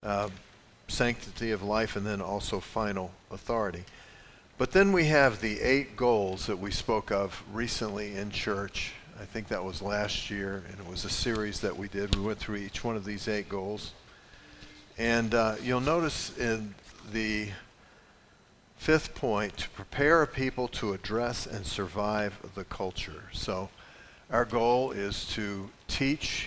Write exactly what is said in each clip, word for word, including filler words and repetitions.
uh, sanctity of life, and then also final authority. But then we have the eight goals that we spoke of recently in church. I think that was last year, and it was a series that we did. We went through each one of these eight goals. And uh, you'll notice in the fifth point, to prepare a people to address and survive the culture. So our goal is to teach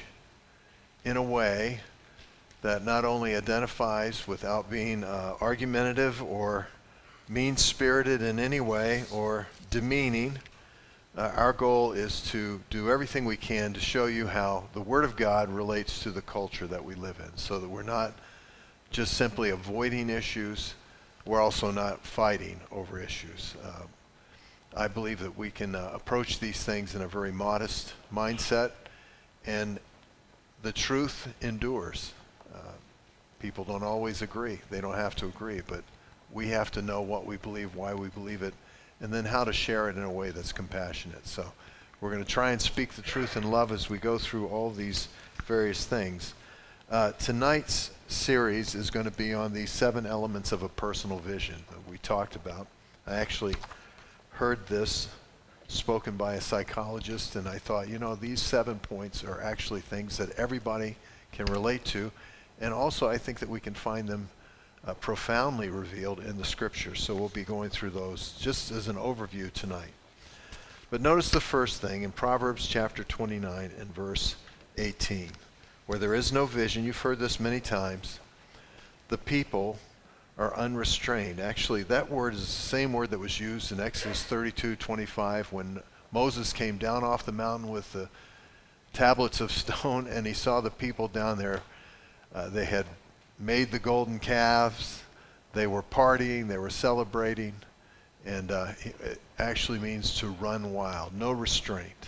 in a way that not only identifies without being uh, argumentative or mean-spirited in any way or demeaning. Uh, our goal is to do everything we can to show you how the Word of God relates to the culture that we live in, so that we're not just simply avoiding issues, we're also not fighting over issues. Uh, I believe that we can uh, approach these things in a very modest mindset, and the truth endures. Uh, people don't always agree. They don't have to agree, but we have to know what we believe, why we believe it, and then how to share it in a way that's compassionate. So we're going to try and speak the truth in love as we go through all these various things. Uh, tonight's series is going to be on the seven elements of a personal vision that we talked about. I actually heard this spoken by a psychologist, and I thought, you know, these seven points are actually things that everybody can relate to, and also I think that we can find them Uh, profoundly revealed in the scriptures. So we'll be going through those just as an overview tonight. But notice the first thing in Proverbs chapter twenty-nine and verse eighteen. Where there is no vision, you've heard this many times, the people are unrestrained. Actually, that word is the same word that was used in Exodus thirty-two twenty-five when Moses came down off the mountain with the tablets of stone and he saw the people down there. Uh, they had made the golden calves, they were partying, they were celebrating, and uh, it actually means to run wild, no restraint.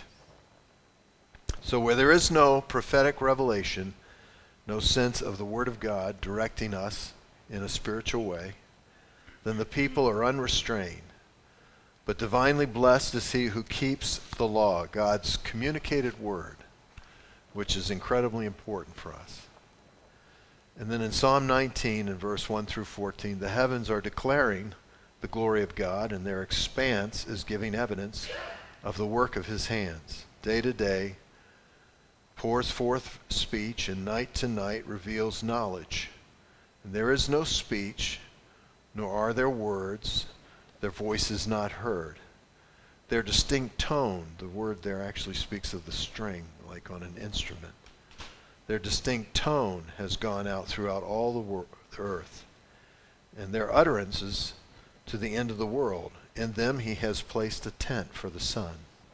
So where there is no prophetic revelation, no sense of the Word of God directing us in a spiritual way, then the people are unrestrained. But divinely blessed is he who keeps the law, God's communicated Word, which is incredibly important for us. And then in Psalm nineteen, in verse one through fourteen, the heavens are declaring the glory of God, and their expanse is giving evidence of the work of his hands. Day to day pours forth speech, and night to night reveals knowledge. And there is no speech, nor are there words, their voice is not heard. Their distinct tone, the word there actually speaks of the string, like on an instrument. Their distinct tone has gone out throughout all the, wor- the earth, and their utterances to the end of the world. In them he has placed a tent for the sun,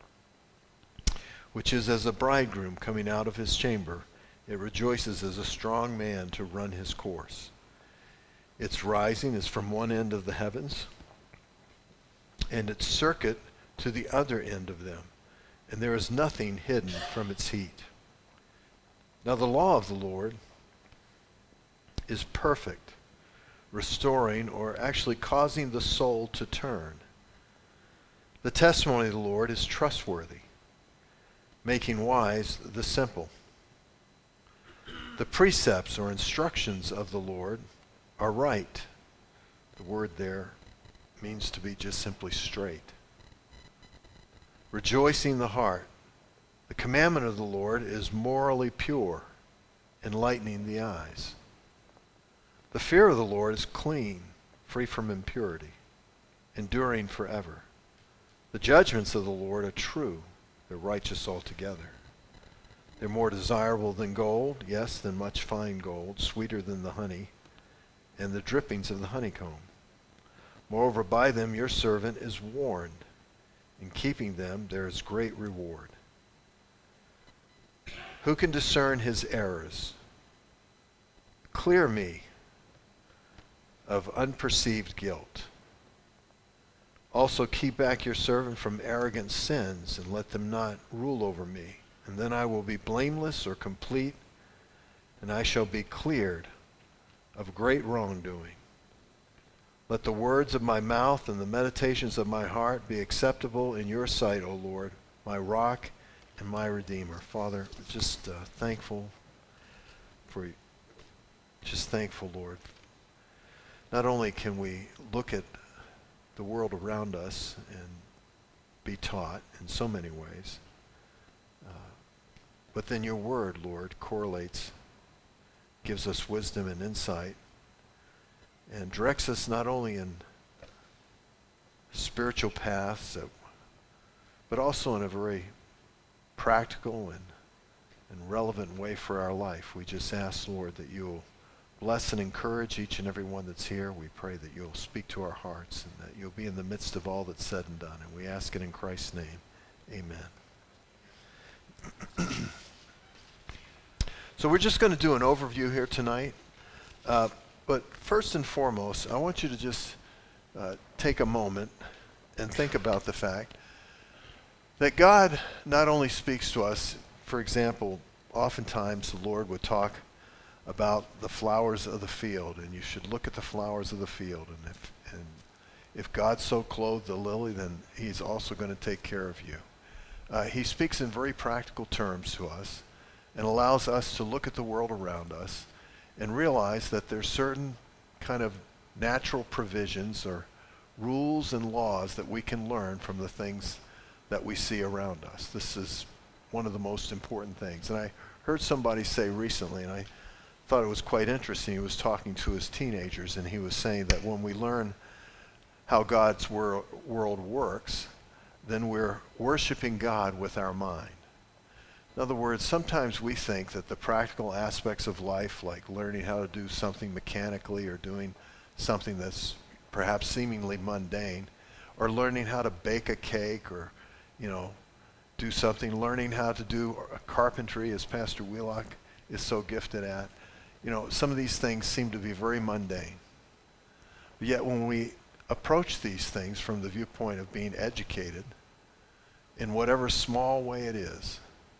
which is as a bridegroom coming out of his chamber. It rejoices as a strong man to run his course. Its rising is from one end of the heavens, and its circuit to the other end of them, and there is nothing hidden from its heat. Now the law of the Lord is perfect, restoring or actually causing the soul to turn. The testimony of the Lord is trustworthy, making wise the simple. The precepts or instructions of the Lord are right. The word there means to be just simply straight. Rejoicing the heart. The commandment of the Lord is morally pure, enlightening the eyes. The fear of the Lord is clean, free from impurity, enduring forever. The judgments of the Lord are true, they're righteous altogether. They're more desirable than gold, yes, than much fine gold, sweeter than the honey, and the drippings of the honeycomb. Moreover, by them your servant is warned. In keeping them there is great reward. Who can discern his errors? Clear me of unperceived guilt. Also keep back your servant from arrogant sins, and let them not rule over me. And then I will be blameless or complete, and I shall be cleared of great wrongdoing. Let the words of my mouth and the meditations of my heart be acceptable in your sight, O Lord, my rock and my Redeemer. Father, just uh, thankful for Just thankful, Lord. Not only can we look at the world around us and be taught in so many ways, uh, but then your word, Lord, correlates, gives us wisdom and insight, and directs us not only in spiritual paths, that, but also in a very practical and, and relevant way for our life. We just ask, Lord, that you'll bless and encourage each and every one that's here. We pray that you'll speak to our hearts and that you'll be in the midst of all that's said and done. And we ask it in Christ's name. Amen. So we're just going to do an overview here tonight. Uh, but first and foremost, I want you to just uh, take a moment and think about the fact that God not only speaks to us, for example, oftentimes the Lord would talk about the flowers of the field, and you should look at the flowers of the field, and if and if God so clothed the lily, then he's also going to take care of you. Uh, he speaks in very practical terms to us and allows us to look at the world around us and realize that there's certain kind of natural provisions or rules and laws that we can learn from the things that we see around us. This is one of the most important things. And I heard somebody say recently, and I thought it was quite interesting. He was talking to his teenagers, and he was saying that when we learn how God's wor- world works, then we're worshiping God with our mind. In other words, sometimes we think that the practical aspects of life, like learning how to do something mechanically or doing something that's perhaps seemingly mundane, or learning how to bake a cake, or, you know, do something, learning how to do carpentry, as Pastor Wheelock is so gifted at. You know, some of these things seem to be very mundane. But yet when we approach these things from the viewpoint of being educated, in whatever small way it is,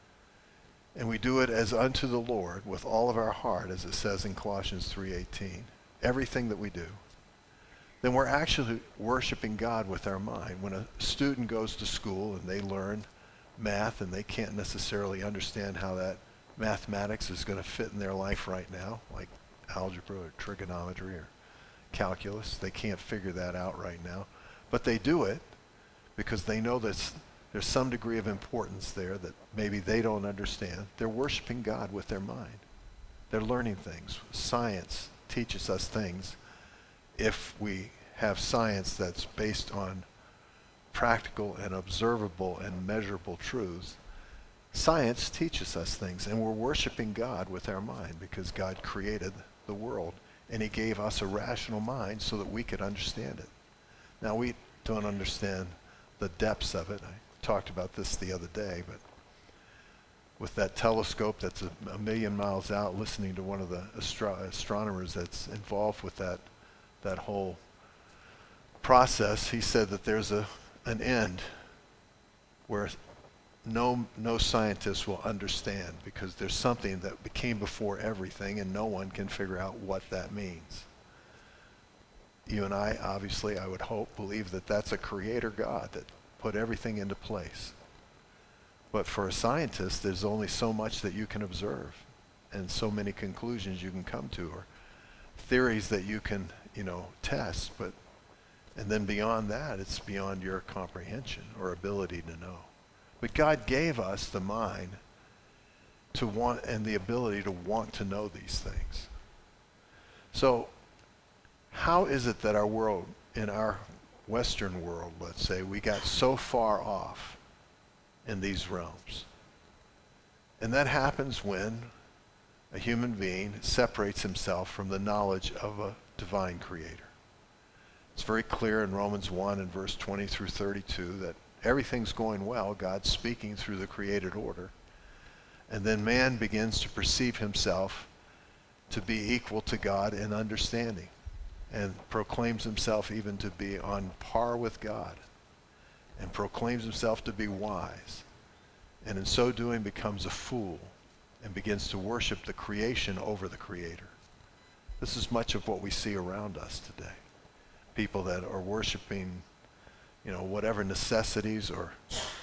and we do it as unto the Lord with all of our heart, as it says in Colossians three eighteen, everything that we do, then we're actually worshiping God with our mind. When a student goes to school and they learn math and they can't necessarily understand how that mathematics is going to fit in their life right now, like algebra or trigonometry or calculus. They can't figure that out right now. But they do it because they know that there's some degree of importance there that maybe they don't understand. They're worshiping God with their mind. They're learning things. Science teaches us things. If we have science that's based on practical and observable and measurable truths, science teaches us things, and we're worshiping God with our mind because God created the world, and he gave us a rational mind so that we could understand it. Now, we don't understand the depths of it. I talked about this the other day, but with that telescope that's a, a million miles out, listening to one of the astro- astronomers that's involved with that that whole process, he said that there's a an end where no no scientist will understand, because there's something that became before everything and no one can figure out what that means. You and I, obviously, I would hope, believe that that's a creator God that put everything into place. But for a scientist, there's only so much that you can observe and so many conclusions you can come to, or theories that you can, you know, test. But and then beyond that, it's beyond your comprehension or ability to know. But God gave us the mind to want and the ability to want to know these things. So how is it that our world, in our Western world, let's say, we got so far off in these realms? And that happens when a human being separates himself from the knowledge of a divine creator. It's very clear in Romans one and verse twenty through thirty-two that everything's going well. God's speaking through the created order. And then man begins to perceive himself to be equal to God in understanding, and proclaims himself even to be on par with God, and proclaims himself to be wise, and in so doing becomes a fool and begins to worship the creation over the creator. This is much of what we see around us today. People that are worshiping, you know, whatever necessities or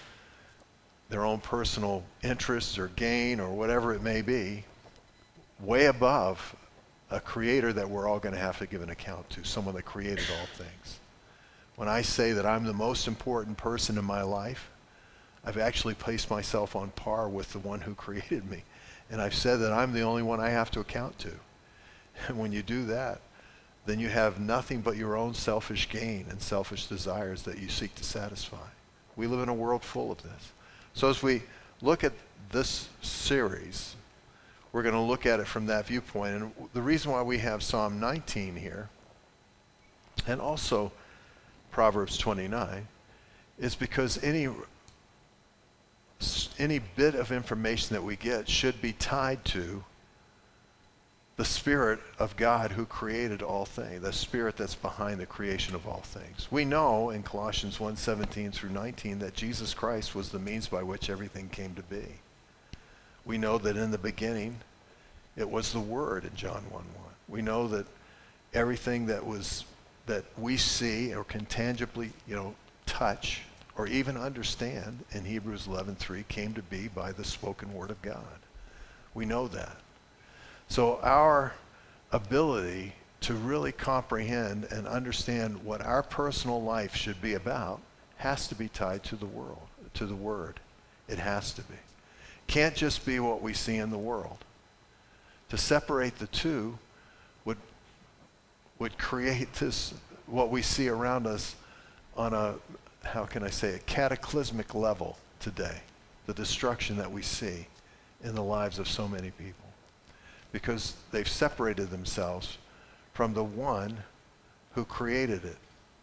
their own personal interests or gain or whatever it may be, way above a creator that we're all going to have to give an account to, someone that created all things. When I say that I'm the most important person in my life, I've actually placed myself on par with the one who created me. And I've said that I'm the only one I have to account to. And when you do that, then you have nothing but your own selfish gain and selfish desires that you seek to satisfy. We live in a world full of this. So as we look at this series, we're going to look at it from that viewpoint. And the reason why we have Psalm nineteen here, and also Proverbs twenty-nine, is because any any bit of information that we get should be tied to the Spirit of God who created all things, the Spirit that's behind the creation of all things. We know in Colossians one seventeen through nineteen that Jesus Christ was the means by which everything came to be. We know that in the beginning it was the Word in John one one. We know that everything that was that we see or can tangibly, you know, touch or even understand in Hebrews eleven three came to be by the spoken word of God. We know that. So our ability to really comprehend and understand what our personal life should be about has to be tied to the world, to the Word. It has to be. Can't just be what we see in the world. To separate the two would would create this, what we see around us on a, how can I say, a cataclysmic level today. The destruction that we see in the lives of so many people. Because they've separated themselves from the one who created it.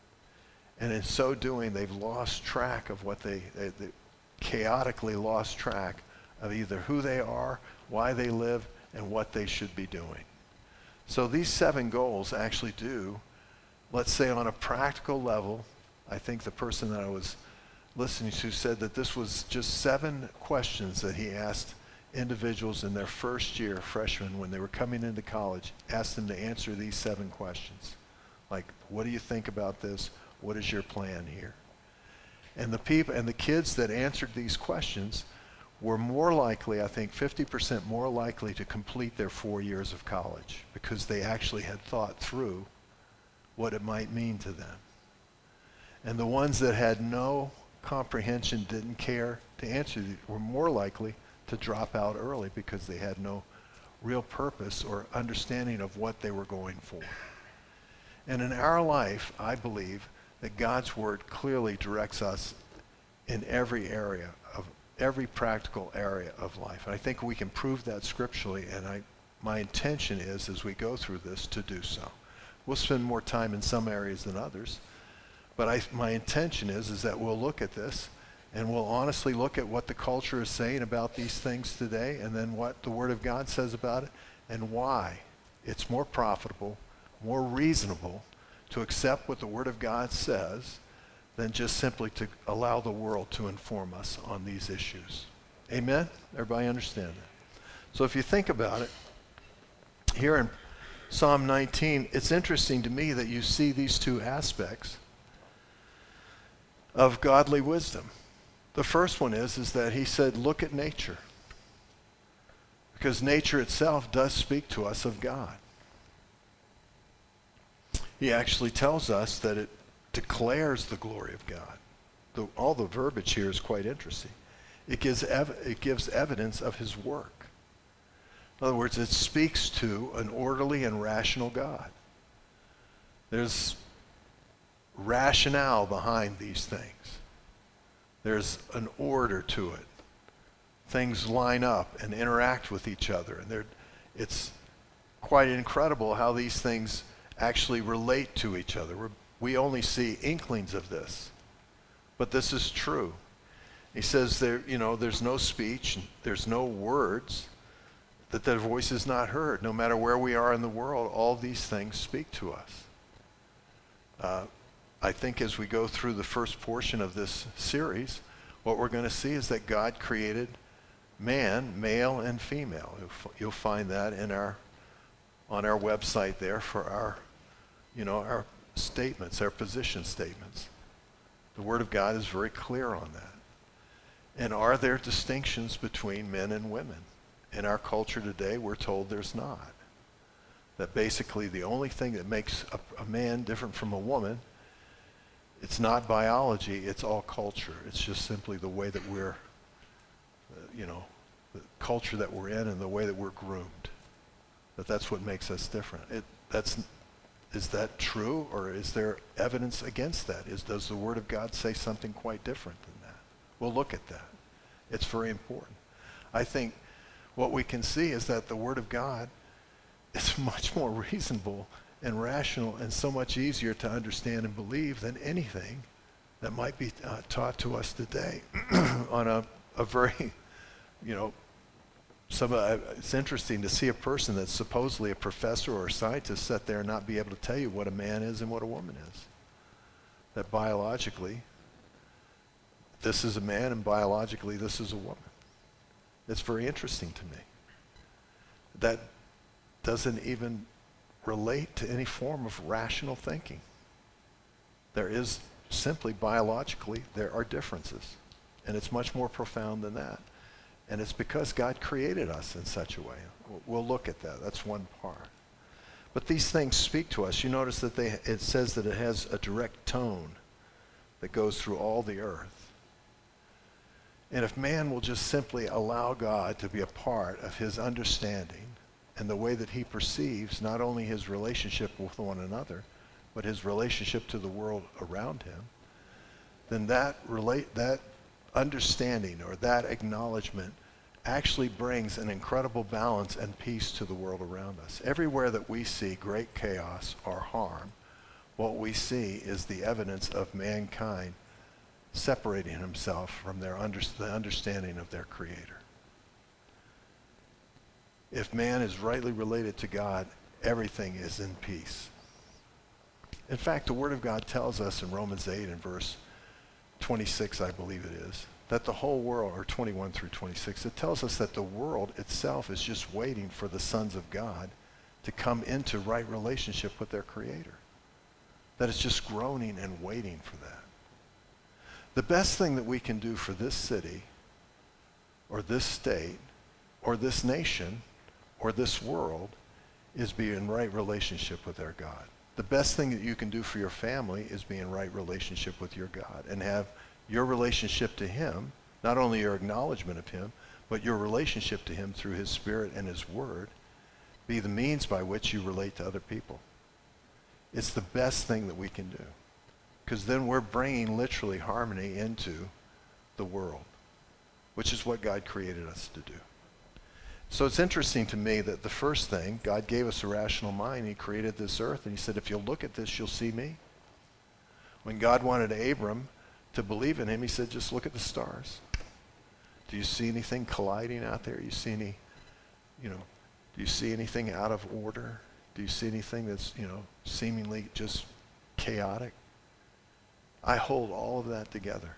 And in so doing, they've lost track of what they, they, they chaotically lost track of either who they are, why they live, and what they should be doing. So these seven goals actually do, let's say on a practical level, I think the person that I was listening to said that this was just seven questions that he asked individuals in their first year, freshmen, when they were coming into college, asked them to answer these seven questions. Like, what do you think about this? What is your plan here? And the people and the kids that answered these questions were more likely, I think fifty percent more likely to complete their four years of college because they actually had thought through what it might mean to them. And the ones that had no comprehension, didn't care to answer, were more likely to drop out early because they had no real purpose or understanding of what they were going for. And in our life, I believe that God's Word clearly directs us in every area of every practical area of life. And I think we can prove that scripturally, and I, my intention is, as we go through this, to do so. We'll spend more time in some areas than others, but I, my intention is, is that we'll look at this and we'll honestly look at what the culture is saying about these things today, and then what the Word of God says about it, and why it's more profitable, more reasonable to accept what the Word of God says than just simply to allow the world to inform us on these issues. Amen? Everybody understand that? So if you think about it, here in Psalm nineteen, it's interesting to me that you see these two aspects of godly wisdom. The first one is, is that he said, look at nature. Because nature itself does speak to us of God. He actually tells us that it declares the glory of God. The, all the verbiage here is quite interesting. It gives, ev- it gives evidence of his work. In other words, it speaks to an orderly and rational God. There's rationale behind these things. There's an order to it. Things line up and interact with each other. And it's quite incredible how these things actually relate to each other. We're, we only see inklings of this, but this is true. He says there, you know, there's no speech, there's no words, that their voice is not heard. No matter where we are in the world, all these things speak to us. Uh, I think as we go through the first portion of this series, what we're going to see is that God created man, male and female. You'll find that in our on our website there for our, you know, our statements, our position statements. The Word of God is very clear on that. And are there distinctions between men and women? In our culture today, we're told there's not. that basically the only thing that makes a, a man different from a woman, it's not biology, it's all culture. It's just simply the way that we're, uh, you know, the culture that we're in and the way that we're groomed. That that's what makes us different. It, that's, is that true, or is there evidence against that? Is, does the Word of God say something quite different than that? We'll look at that. It's very important. I think what we can see is that the Word of God is much more reasonable and rational and so much easier to understand and believe than anything that might be uh, taught to us today on a, a very, you know, some, uh, it's interesting to see a person that's supposedly a professor or a scientist sit there and not be able to tell you what a man is and what a woman is. That biologically, this is a man and biologically this is a woman. It's very interesting to me. That doesn't even relate to any form of rational thinking. There is simply biologically, there are differences. And it's much more profound than that. And it's because God created us in such a way. We'll look at that. That's one part. But these things speak to us. You notice that they, it says that it has a direct tone that goes through all the earth. And if man will just simply allow God to be a part of his understanding and the way that he perceives not only his relationship with one another, but his relationship to the world around him, then that relate that understanding or that acknowledgement actually brings an incredible balance and peace to the world around us. Everywhere that we see great chaos or harm, what we see is the evidence of mankind separating himself from their under, the understanding of their Creator. If man is rightly related to God, everything is in peace. In fact, the Word of God tells us in Romans eight and verse twenty-six, I believe it is, that the whole world, or twenty-one through twenty-six, it tells us that the world itself is just waiting for the sons of God to come into right relationship with their Creator. That it's just groaning and waiting for that. The best thing that we can do for this city, or this state, or this nation, or this world, is be in right relationship with our God. The best thing that you can do for your family is be in right relationship with your God and have your relationship to him, not only your acknowledgement of him, but your relationship to him through his Spirit and his Word, be the means by which you relate to other people. It's the best thing that we can do, because then we're bringing literally harmony into the world, which is what God created us to do. So it's interesting to me that the first thing, God gave us a rational mind. He created this earth, and he said, if you'll look at this, you'll see me. When God wanted Abram to believe in him, he said, just look at the stars. Do you see anything colliding out there? You see any, you know, do you see anything out of order? Do you see anything that's, you know, seemingly just chaotic? I hold all of that together.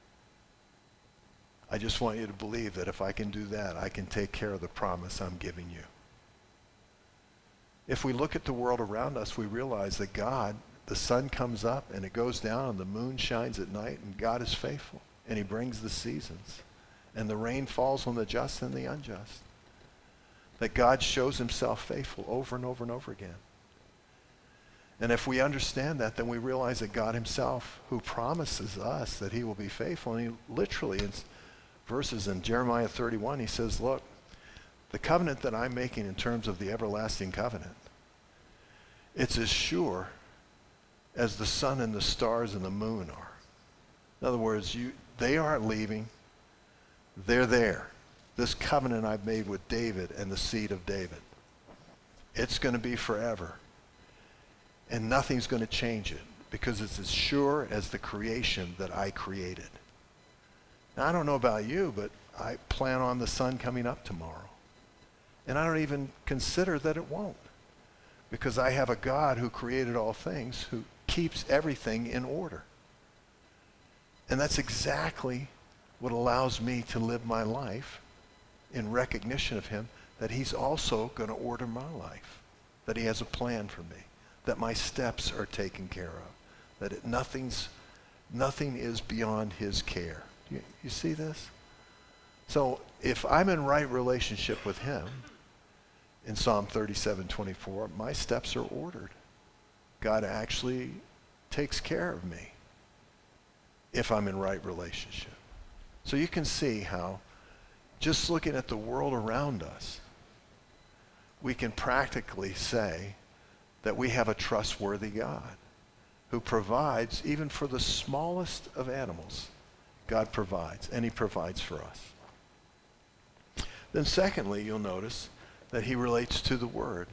I just want you to believe that if I can do that, I can take care of the promise I'm giving you. If we look at the world around us, we realize that God, the sun comes up and it goes down and the moon shines at night, and God is faithful and he brings the seasons, and the rain falls on the just and the unjust. That God shows himself faithful over and over and over again. And if we understand that, then we realize that God himself, who promises us that he will be faithful, and he literally in verses in Jeremiah thirty-one, he says, look, the covenant that I'm making in terms of the everlasting covenant, it's as sure as the sun and the stars and the moon are. In other words, you, they aren't leaving. They're there. This covenant I've made with David and the seed of David, it's going to be forever. And nothing's going to change it, because it's as sure as the creation that I created. Now, I don't know about you, but I plan on the sun coming up tomorrow. And I don't even consider that it won't, because I have a God who created all things, who keeps everything in order. And that's exactly what allows me to live my life in recognition of him, that he's also going to order my life, that he has a plan for me, that my steps are taken care of, that it, nothing's, nothing is beyond his care. You, you see this? So if I'm in right relationship with him, in Psalm thirty-seven twenty-four, my steps are ordered. God actually takes care of me if I'm in right relationship. So you can see how just looking at the world around us, we can practically say that we have a trustworthy God who provides even for the smallest of animals. God provides, and he provides for us. Then secondly, you'll notice that he relates to the Word.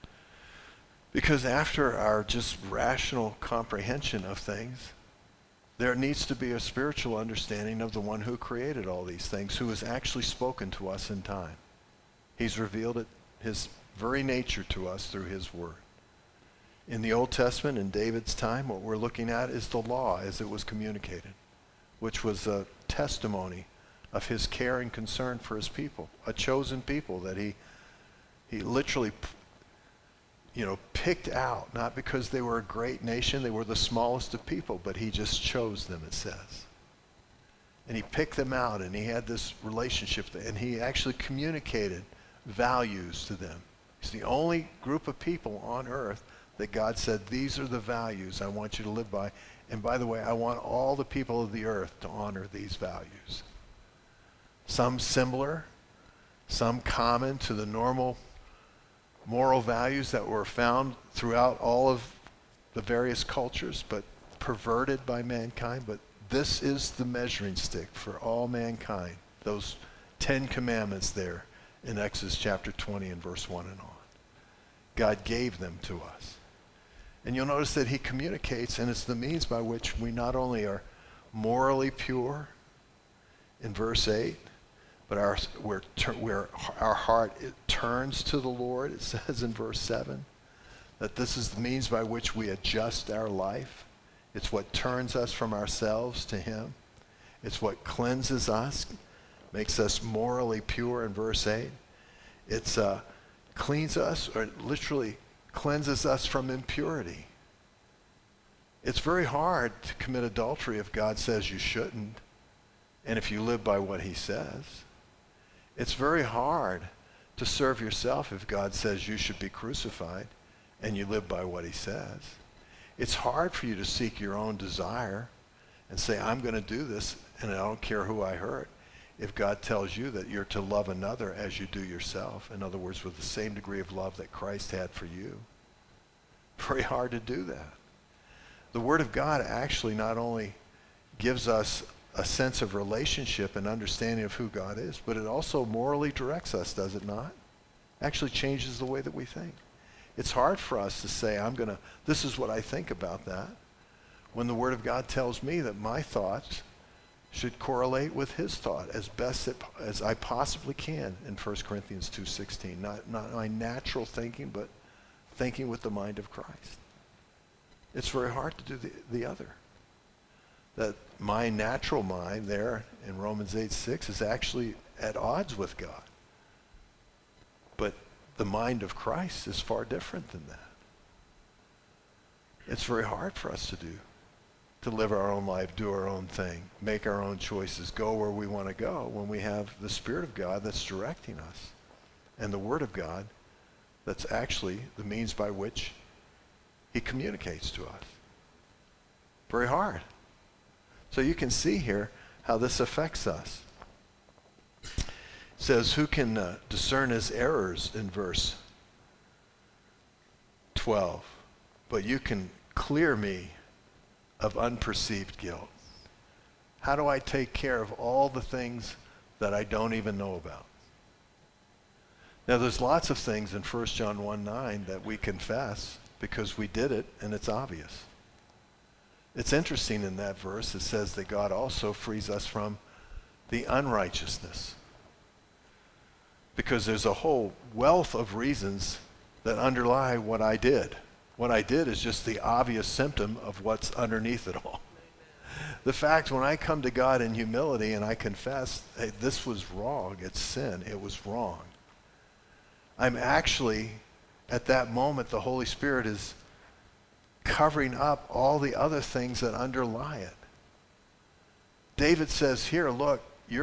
Because after our just rational comprehension of things, there needs to be a spiritual understanding of the one who created all these things, who has actually spoken to us in time. He's revealed it, his very nature to us through his Word. In the Old Testament, in David's time, what we're looking at is the law as it was communicated, which was a testimony of his care and concern for his people, a chosen people that he he literally, you know, picked out, not because they were a great nation, they were the smallest of people, but he just chose them, it says. And he picked them out, and he had this relationship, and he actually communicated values to them. He's the only group of people on earth that God said, these are the values I want you to live by. And by the way, I want all the people of the earth to honor these values. Some similar, some common to the normal moral values that were found throughout all of the various cultures, but perverted by mankind. But this is the measuring stick for all mankind, those Ten Commandments there in Exodus chapter twenty and verse one and on. God gave them to us. And you'll notice that he communicates, and it's the means by which we not only are morally pure in verse eight, but our, where, where our heart it turns to the Lord, it says in verse seven, that this is the means by which we adjust our life. It's what turns us from ourselves to him. It's what cleanses us, makes us morally pure in verse eight. It's uh, cleans us, or literally cleanses us from impurity. It's very hard to commit adultery if God says you shouldn't, and if you live by what he says. It's very hard to serve yourself if God says you should be crucified and you live by what he says. It's hard for you to seek your own desire and say, I'm going to do this and I don't care who I hurt, if God tells you that you're to love another as you do yourself. In other words, with the same degree of love that Christ had for you. Very hard to do that. The Word of God actually not only gives us a sense of relationship and understanding of who God is, but it also morally directs us, does it not? Actually changes the way that we think. It's hard for us to say, I'm going to, this is what I think about that, when the Word of God tells me that my thoughts should correlate with his thought as best it, as I possibly can in First Corinthians two sixteen. Not, not my natural thinking, but thinking with the mind of Christ. It's very hard to do the, the other. That my natural mind there in Romans eight six is actually at odds with God. But the mind of Christ is far different than that. It's very hard for us to do, to live our own life, do our own thing, make our own choices, go where we want to go when we have the Spirit of God that's directing us and the Word of God that's actually the means by which he communicates to us. Very hard. So you can see here how this affects us. It says, who can uh, discern his errors in verse twelve? But you can clear me of unperceived guilt. How do I take care of all the things that I don't even know about? Now there's lots of things in First John one nine that we confess because we did it and it's obvious. It's interesting in that verse, it says that God also frees us from the unrighteousness. Because there's a whole wealth of reasons that underlie what I did. What I did is just the obvious symptom of what's underneath it all. The fact when I come to God in humility and I confess, hey, this was wrong, it's sin, it was wrong. I'm actually, at that moment, the Holy Spirit is covering up all the other things that underlie it. David says here, look, you're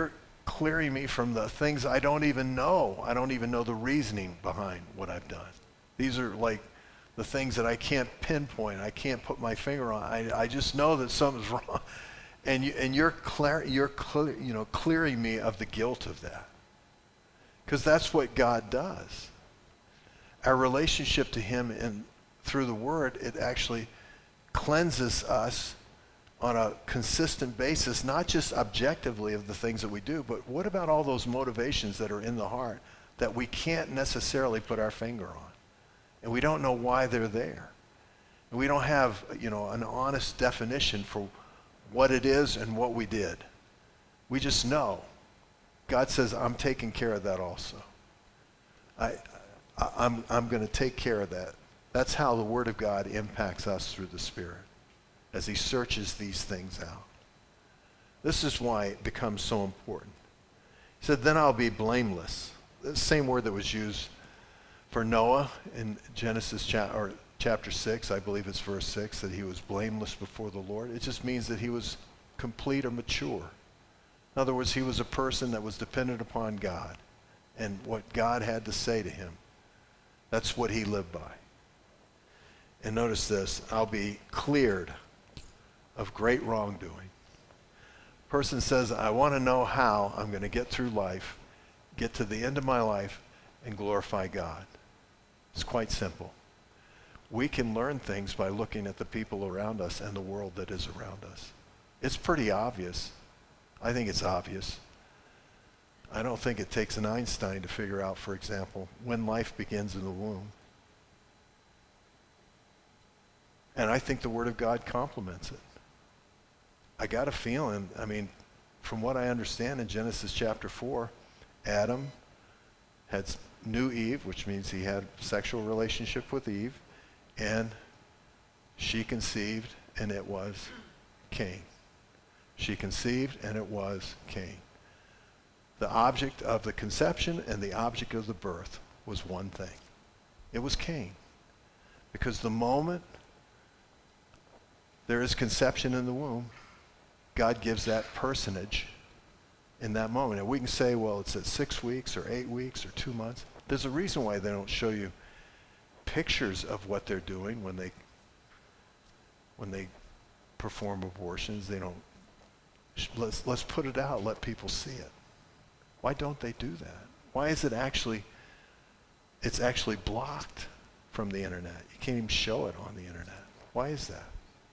clearing me from the things I don't even know. I don't even know the reasoning behind what I've done. These are like the things that I can't pinpoint. I can't put my finger on. I, I just know that something's wrong. And, you, and you're, clear, you're clear, you know, clearing me of the guilt of that. Because that's what God does. Our relationship to him and through the word, it actually cleanses us on a consistent basis, not just objectively of the things that we do, but what about all those motivations that are in the heart that we can't necessarily put our finger on? And we don't know why they're there. And we don't have, you know, an honest definition for what it is and what we did. We just know. God says, I'm taking care of that also. I, I, I'm, I'm going to take care of that. That's how the Word of God impacts us through the Spirit, as he searches these things out. This is why it becomes so important. He said, then I'll be blameless. The same word that was used for Noah in Genesis cha- or chapter six, I believe it's verse six, that he was blameless before the Lord. It just means that he was complete or mature. In other words, he was a person that was dependent upon God and what God had to say to him. That's what he lived by. And notice this, I'll be cleared of great wrongdoing. Person says, I want to know how I'm going to get through life, get to the end of my life, and glorify God. It's quite simple. We can learn things by looking at the people around us and the world that is around us. It's pretty obvious. I think it's obvious. I don't think it takes an Einstein to figure out, for example, when life begins in the womb. And I think the Word of God complements it. I got a feeling, I mean, from what I understand in Genesis chapter four, Adam had knew Eve, which means he had sexual relationship with Eve, and she conceived, and it was Cain. She conceived, and it was Cain. The object of the conception and the object of the birth was one thing. It was Cain. Because the moment there is conception in the womb, God gives that personage in that moment. And we can say, well, it's at six weeks or eight weeks or two months. There's a reason why they don't show you pictures of what they're doing when they when they perform abortions. They don't, let's, let's put it out, let people see it. Why don't they do that? Why is it actually, it's actually blocked from the internet? You can't even show it on the internet. Why is that?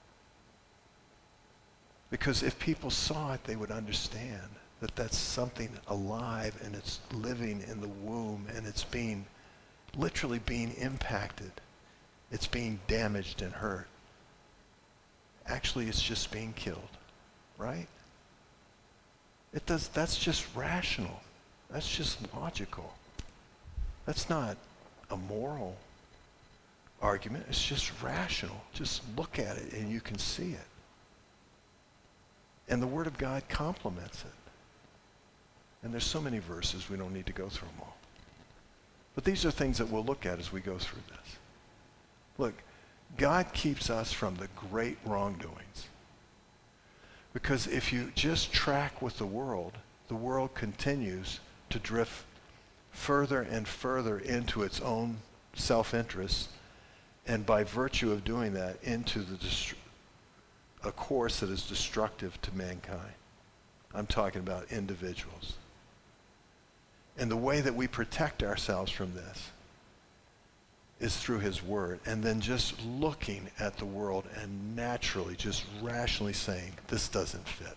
Because if people saw it, they would understand that that's something alive and it's living in the womb and it's being, literally being impacted. It's being damaged and hurt. Actually, it's just being killed, right? It does, that's just rational. That's just logical. That's not a moral argument. It's just rational. Just look at it and you can see it. And the Word of God complements it. And there's so many verses, we don't need to go through them all. But these are things that we'll look at as we go through this. Look, God keeps us from the great wrongdoings. Because if you just track with the world, the world continues to drift further and further into its own self-interest, and by virtue of doing that, into the dest- a course that is destructive to mankind. I'm talking about individuals. And the way that we protect ourselves from this is through his word, and then just looking at the world and naturally, just rationally saying, this doesn't fit.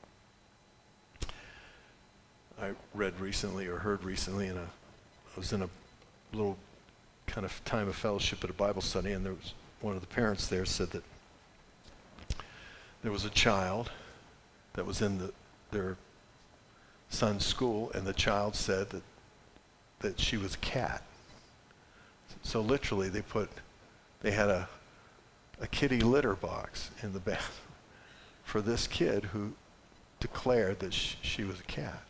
I read recently or heard recently, and I was in a little kind of time of fellowship at a Bible study, and there was one of the parents there said that there was a child that was in the, their son's school, and the child said that that she was a cat. So literally, they put, they had a a kitty litter box in the bathroom for this kid who declared that sh- she was a cat.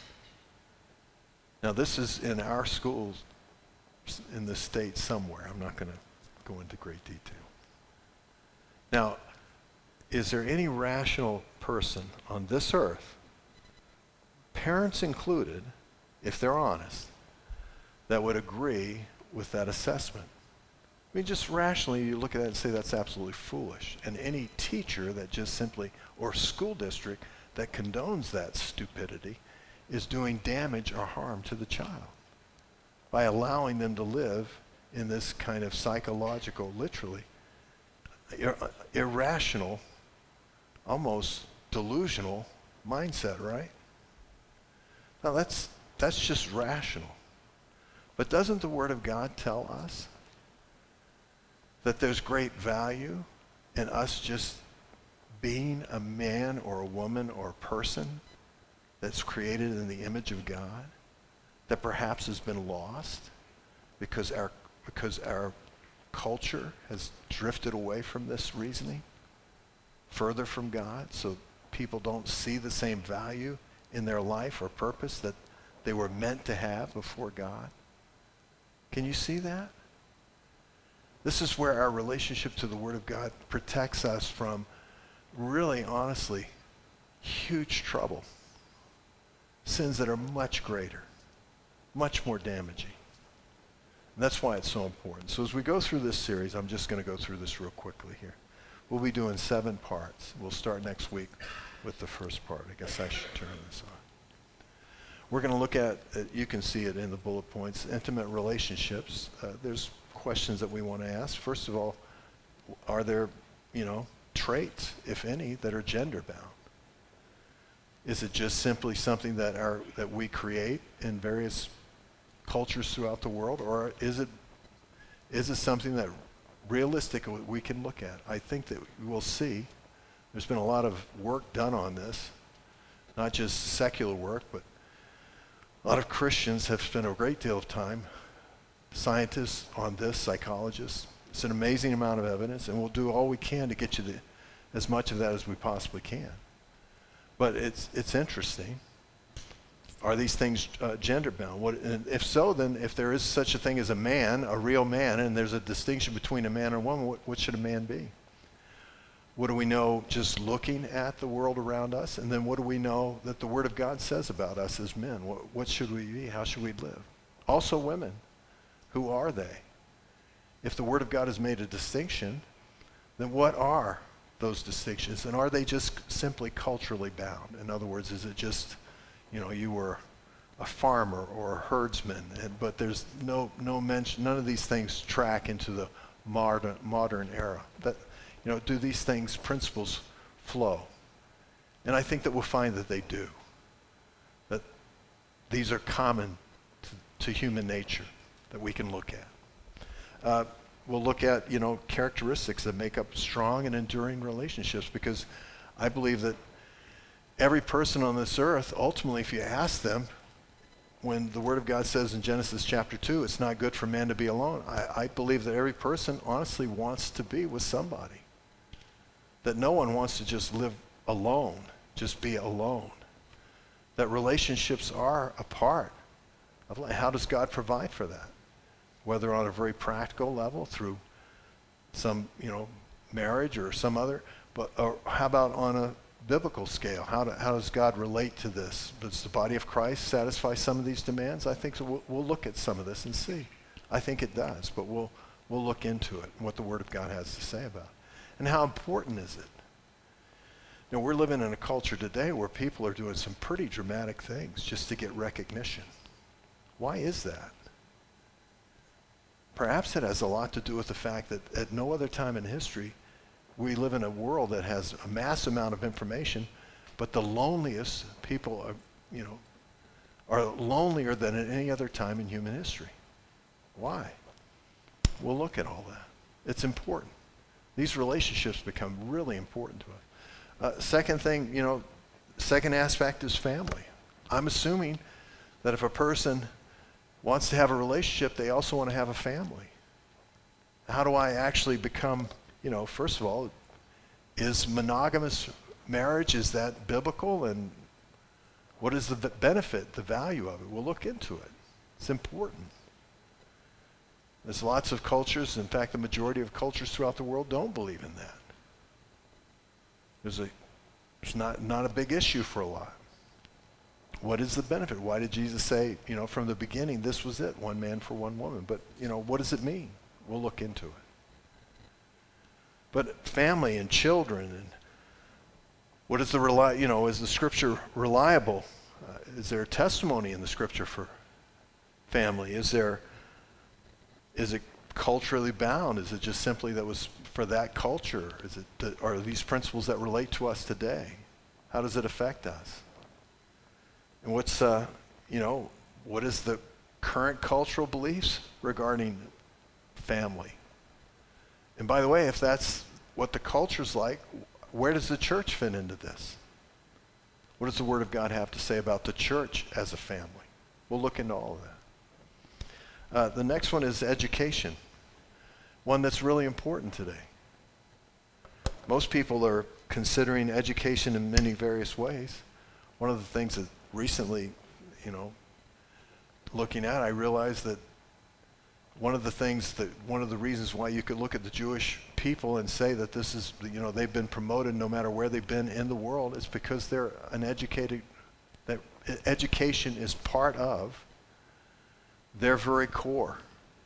Now, this is in our schools in the state somewhere. I'm not going to go into great detail. Now, is there any rational person on this earth, parents included, if they're honest, that would agree with that assessment. I mean, just rationally, you look at that and say that's absolutely foolish. And any teacher that just simply, or school district that condones that stupidity is doing damage or harm to the child by allowing them to live in this kind of psychological, literally, ir- irrational, almost delusional mindset, right? Now that's, that's just rational. But doesn't the Word of God tell us that there's great value in us just being a man or a woman or a person that's created in the image of God, that perhaps has been lost because our, because our culture has drifted away from this reasoning, further from God, so people don't see the same value in their life or purpose that they were meant to have before God? Can you see that? This is where our relationship to the Word of God protects us from really, honestly, huge trouble. Sins that are much greater, much more damaging. And that's why it's so important. So as we go through this series, I'm just going to go through this real quickly here. We'll be doing seven parts. We'll start next week with the first part. I guess I should turn this on. We're going to look at, uh, you can see it in the bullet points, intimate relationships. Uh, there's questions that we want to ask. First of all, are there, you know, traits, if any, that are gender bound? Is it just simply something that our that we create in various cultures throughout the world, or is it is it something that realistically we can look at? I think that we'll see. There's been a lot of work done on this, not just secular work, but a lot of Christians have spent a great deal of time, scientists on this, psychologists. It's an amazing amount of evidence, and we'll do all we can to get you the, as much of that as we possibly can. But it's it's interesting. Are these things uh, gender bound? What, and if so, then if there is such a thing as a man, a real man, and there's a distinction between a man and a woman, what, what should a man be? What do we know just looking at the world around us? And then what do we know that the Word of God says about us as men? What, what should we be? How should we live? Also women. Who are they? If the Word of God has made a distinction, then what are those distinctions? And are they just simply culturally bound? In other words, is it just, you know, you were a farmer or a herdsman, and, but there's no no mention, none of these things track into the modern modern era. That, you know, do these things, principles, flow? And I think that we'll find that they do. That these are common to, to human nature that we can look at. Uh, we'll look at, you know, characteristics that make up strong and enduring relationships, because I believe that every person on this earth, ultimately, if you ask them, when the Word of God says in Genesis chapter two, it's not good for man to be alone, I, I believe that every person honestly wants to be with somebody. That no one wants to just live alone, just be alone. That relationships are a part of life. How does God provide for that? Whether on a very practical level through some, you know, marriage or some other, but or how about on a biblical scale? How, do, how does God relate to this? Does the body of Christ satisfy some of these demands? I think so. We'll, we'll look at some of this and see. I think it does, but we'll we'll look into it and what the Word of God has to say about it. And how important is it? You know, we're living in a culture today where people are doing some pretty dramatic things just to get recognition. Why is that? Perhaps it has a lot to do with the fact that at no other time in history we live in a world that has a mass amount of information, but the loneliest people are, you know, are lonelier than at any other time in human history. Why? We'll look at all that. It's important. These relationships become really important to us. Uh, second thing, you know, second aspect is family. I'm assuming that if a person wants to have a relationship, they also want to have a family. How do I actually become, you know, first of all, is monogamous marriage, is that biblical? And what is the benefit, the value of it? We'll look into it. It's important. There's lots of cultures, in fact, the majority of cultures throughout the world don't believe in that. There's a, it's not, not a big issue for a lot. what is the benefit? Why did Jesus say, you know, from the beginning, this was it, one man for one woman? But, you know, what does it mean? We'll look into it. But family and children, and what is the, reli- you know, is the scripture reliable? Uh, is there a testimony in the scripture for family? Is there, is it culturally bound? Is it just simply that was for that culture? Is it, are these principles that relate to us today? How does it affect us? And what's, uh, you know, what is the current cultural beliefs regarding family? And by the way, if that's what the culture's like, where does the church fit into this? What does the Word of God have to say about the church as a family? We'll look into all of that. Uh, the next one is education, one that's really important today. Most people are considering education in many various ways. One of the things that recently, you know, looking at, I realized that one of the things that, one of the reasons why you could look at the Jewish people and say that this is, you know, they've been promoted no matter where they've been in the world is because they're an educated, that education is part of their very core.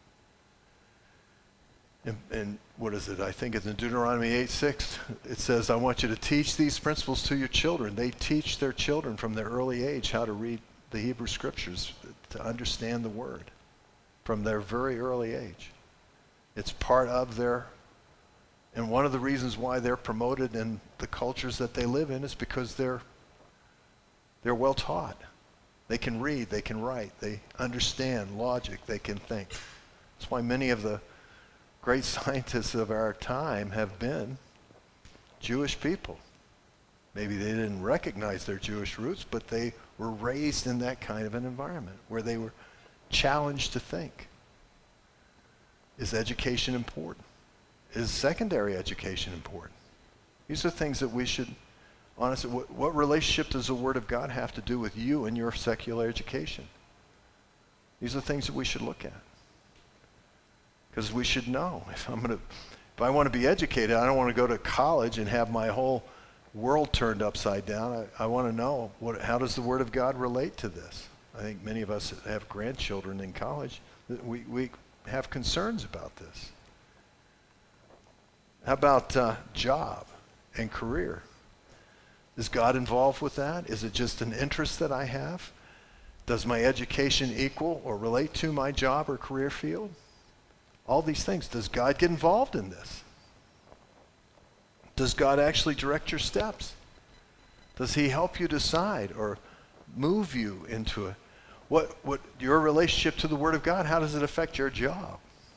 And, and what is it? I think it's in Deuteronomy eight six. It says, I want you to teach these principles to your children. They teach their children from their early age how to read the Hebrew Scriptures, to understand the Word from their very early age. It's part of their, and one of the reasons why they're promoted in the cultures that they live in is because they're they're well taught. They can read, they can write, they understand logic, they can think. That's why many of the great scientists of our time have been Jewish people. Maybe they didn't recognize their Jewish roots, but they were raised in that kind of an environment where they were challenged to think. Is education important? Is secondary education important? These are things that we should, honestly, what, what relationship does the Word of God have to do with you and your secular education? These are things that we should look at. Because we should know. If I'm going to, if I want to be educated, I don't want to go to college and have my whole world turned upside down. I, I want to know, what, how does the Word of God relate to this? I think many of us that have grandchildren in college, we, we have concerns about this. How about uh, job and career? Is God involved with that? Is it just an interest that I have? Does my education equal or relate to my job or career field? All these things. Does God get involved in this? Does God actually direct your steps? Does he help you decide or move you into a, what, what your relationship to the Word of God, how does it affect your job?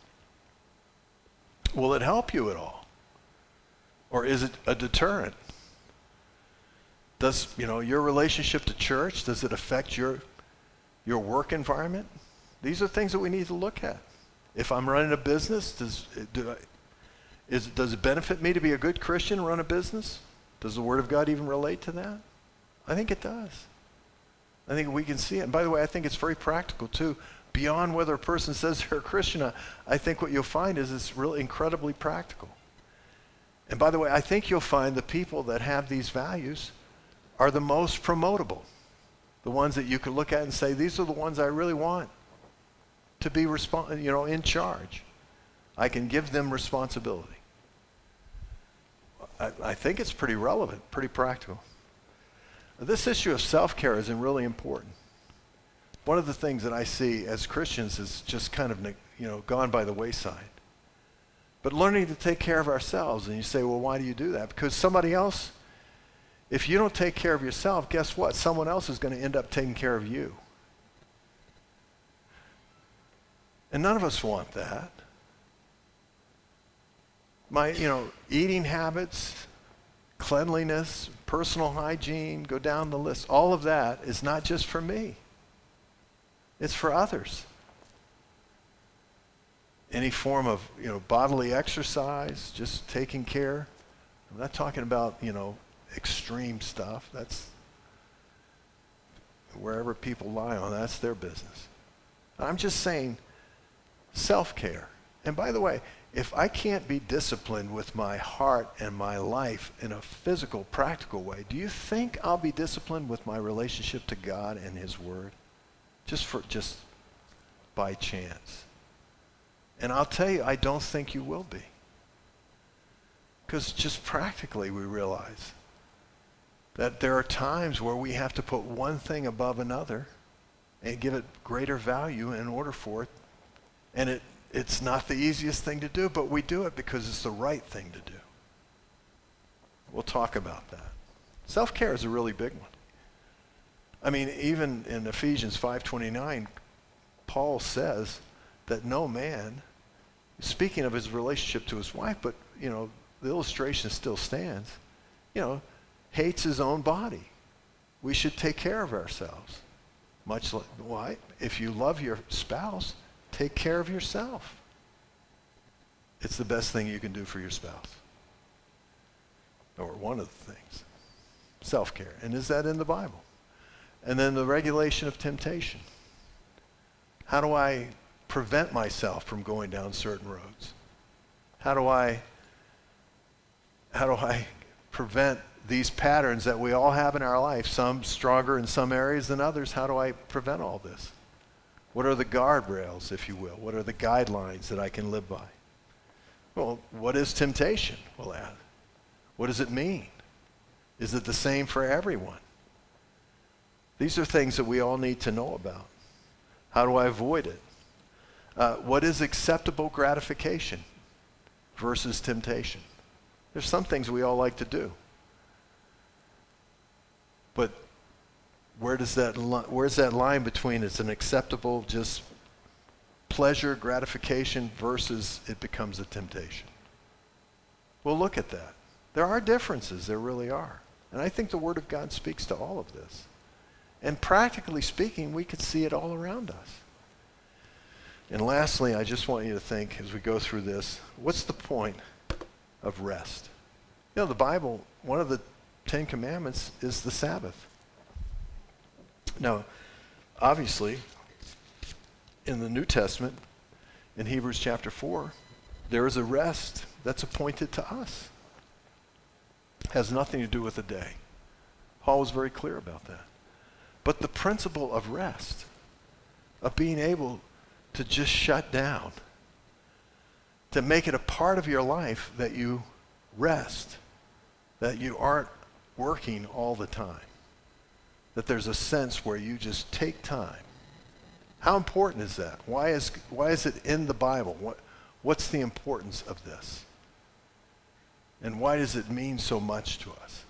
Will it help you at all? Or is it a deterrent? Does, you know, your relationship to church, does it affect your, your work environment? These are things that we need to look at. If I'm running a business, does, do I, is, does it benefit me to be a good Christian and run a business? Does the Word of God even relate to that? I think it does. I think we can see it. And by the way, I think it's very practical too. Beyond whether a person says they're a Christian, I, I think what you'll find is it's really incredibly practical. And by the way, I think you'll find the people that have these values are the most promotable. The ones that you can look at and say, these are the ones I really want to be respons- you know, in charge. I can give them responsibility. I, I think it's pretty relevant, pretty practical. This issue of self-care is really important. One of the things that I see as Christians is just kind of, you know, gone by the wayside. But learning to take care of ourselves, and you say, well, why do you do that? Because somebody else, if you don't take care of yourself, guess what? Someone else is going to end up taking care of you. And none of us want that. My, you know, eating habits, cleanliness, personal hygiene, go down the list. All of that is not just for me. It's for others. Any form of, you know, bodily exercise, just taking care. I'm not talking about, you know, extreme stuff. That's wherever people lie on, that's their business. I'm just saying self-care. And by the way, if I can't be disciplined with my heart and my life in a physical, practical way, do you think I'll be disciplined with my relationship to God and his word? Just for, just by chance. And I'll tell you, I don't think you will be. Because just practically we realize that there are times where we have to put one thing above another and give it greater value in order for it. And it, it's not the easiest thing to do, but we do it because it's the right thing to do. We'll talk about that. Self-care is a really big one. I mean, even in Ephesians five twenty-nine, Paul says that no man, speaking of his relationship to his wife, but, you know, the illustration still stands, you know, hates his own body. We should take care of ourselves. Much like, why? If you love your spouse, take care of yourself. It's the best thing you can do for your spouse. Or one of the things. Self-care. And is that in the Bible? And then the regulation of temptation. How do I prevent myself from going down certain roads? How do I, how do I prevent these patterns that we all have in our life, some stronger in some areas than others? How do I prevent all this? What are the guardrails, if you will? What are the guidelines that I can live by? Well, what is temptation? We'll add. What does it mean? Is it the same for everyone? These are things that we all need to know about. How do I avoid it? Uh, what is acceptable gratification versus temptation? There's some things we all like to do. But where does that li- where's that line between it's an acceptable just pleasure, gratification versus it becomes a temptation? We'll look at that. There are differences, there really are. And I think the Word of God speaks to all of this. And practically speaking, we could see it all around us. And lastly, I just want you to think as we go through this, what's the point of rest? You know, the Bible, one of the Ten Commandments is the Sabbath. Now, obviously, in the New Testament, in Hebrews chapter four, there is a rest that's appointed to us. It has nothing to do with the day. Paul was very clear about that. But the principle of rest, of being able to just shut down, to make it a part of your life that you rest, that you aren't working all the time, that there's a sense where you just take time. How important is that? Why is, why is it in the Bible? What, what's the importance of this? And why does it mean so much to us?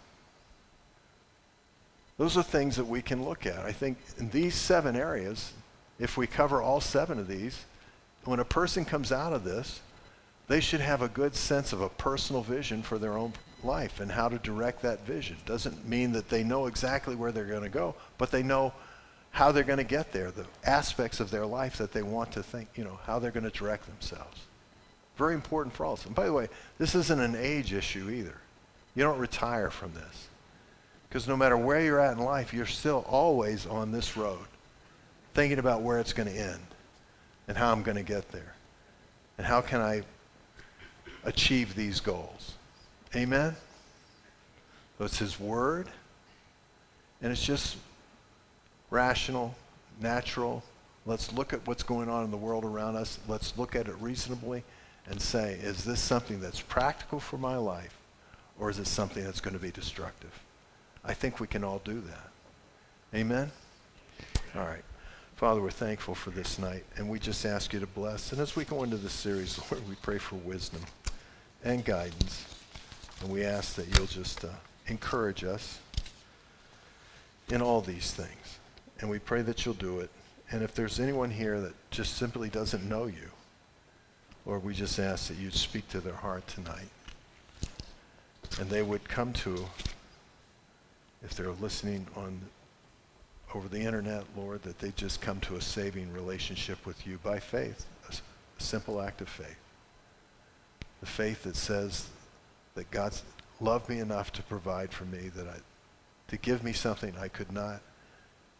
Those are things that we can look at. I think in these seven areas, if we cover all seven of these, when a person comes out of this, they should have a good sense of a personal vision for their own life and how to direct that vision. Doesn't mean that they know exactly where they're going to go, but they know how they're going to get there, the aspects of their life that they want to think, you know, how they're going to direct themselves. Very important for all of us. And by the way, this isn't an age issue either. You don't retire from this. Because no matter where you're at in life, you're still always on this road, thinking about where it's going to end and how I'm going to get there and how can I achieve these goals. Amen? So it's his word, and it's just rational, natural. Let's look at what's going on in the world around us. Let's look at it reasonably and say, is this something that's practical for my life, or is it something that's going to be destructive? I think we can all do that. Amen? All right. Father, we're thankful for this night, and we just ask you to bless. And as we go into this series, Lord, we pray for wisdom and guidance, and we ask that you'll just uh, encourage us in all these things. And we pray that you'll do it. And if there's anyone here that just simply doesn't know you, Lord, we just ask that you'd speak to their heart tonight, and they would come to, if they're listening on over the internet, Lord, that they just come to a saving relationship with you by faith, a, a simple act of faith. The faith that says that God's loved me enough to provide for me, that I, to give me something I could not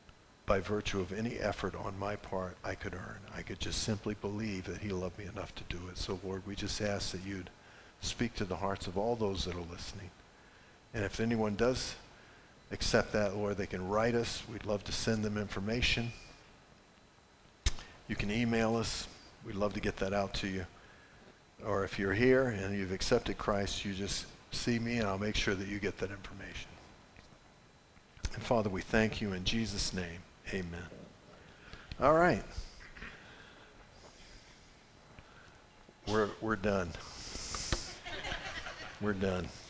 by virtue of any effort on my part I could earn. I could just simply believe that he loved me enough to do it. So Lord, we just ask that you'd speak to the hearts of all those that are listening. And if anyone does accept that, Lord, they can write us. We'd love to send them information. You can email us. We'd love to get that out to you. Or if you're here and you've accepted Christ, you just see me and I'll make sure that you get that information. And Father, we thank you in Jesus' name. Amen. All right. We're, we're done. We're done.